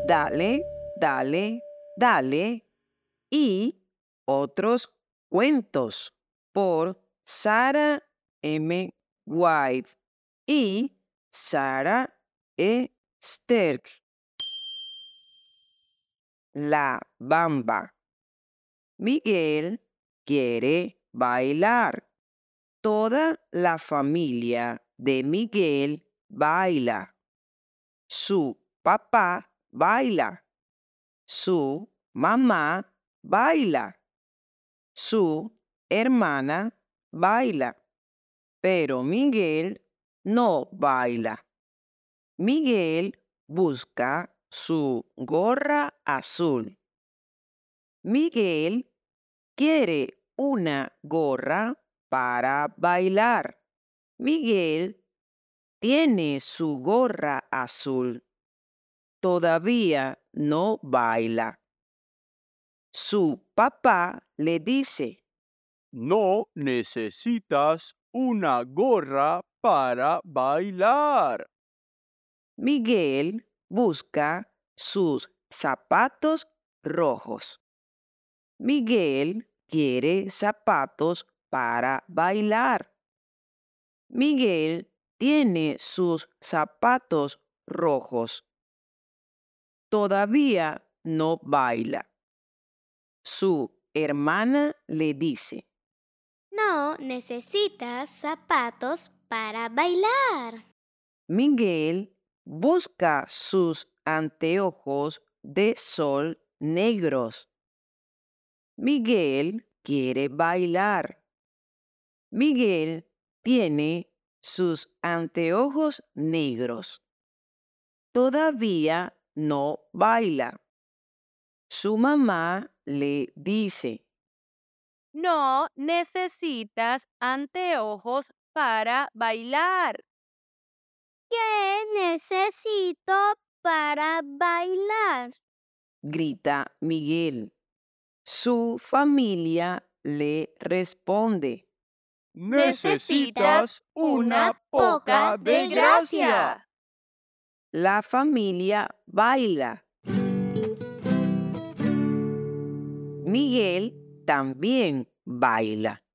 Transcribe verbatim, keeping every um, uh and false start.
Dale, dale, dale y otros cuentos por Sarah M. White y Sarah E. Sterk. La Bamba. Miguel quiere bailar. Toda la familia de Miguel baila. Su papá baila. Su mamá baila. Su hermana baila. Pero Miguel no baila. Miguel busca su gorra azul. Miguel quiere una gorra para bailar. Miguel tiene su gorra azul. Todavía no baila. Su papá le dice: No necesitas una gorra para bailar. Miguel busca sus zapatos rojos. Miguel quiere zapatos para bailar. Miguel tiene sus zapatos rojos. Todavía no baila. Su hermana le dice: No necesitas zapatos para bailar. Miguel busca sus anteojos de sol negros. Miguel quiere bailar. Miguel tiene sus anteojos negros. Todavía no baila. Su mamá le dice: No necesitas anteojos para bailar. ¿Qué necesito para bailar? grita Miguel. Su familia le responde: Necesitas una poca de gracia. La familia baila. Miguel también baila.